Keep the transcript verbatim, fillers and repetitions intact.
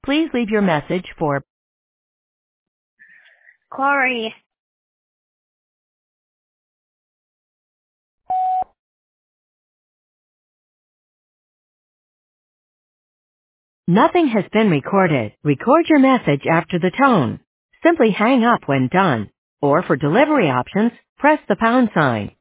Please leave your message for Corey. Nothing has been recorded. Record your message after the tone. Simply hang up when done. Or for delivery options, press the pound sign.